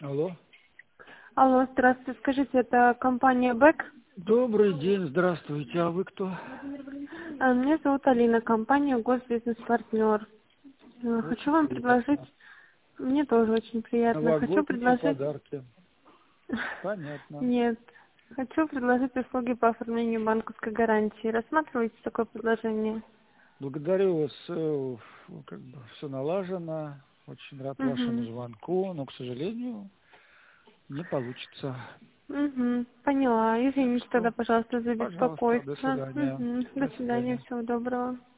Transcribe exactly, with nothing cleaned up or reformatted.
Алло. Алло, здравствуйте. Скажите, это компания Бэк? Добрый день, здравствуйте. А вы кто? А, Меня зовут Алина, компания Госбизнес-партнер. Э, Хочу Очень вам предложить, приятно. мне тоже очень приятно, хочу Новогодние предложить, подарки. Понятно. нет, хочу предложить услуги по оформлению банковской гарантии. Рассматриваете такое предложение? Благодарю вас. э, Как бы все налажено. Очень рад вашему Угу. звонку, но, к сожалению, не получится. Угу. Поняла. Так Извините тогда, что, пожалуйста, за пожалуйста, до беспокойство. свидания. Угу. До До свидания, свидания. всего доброго.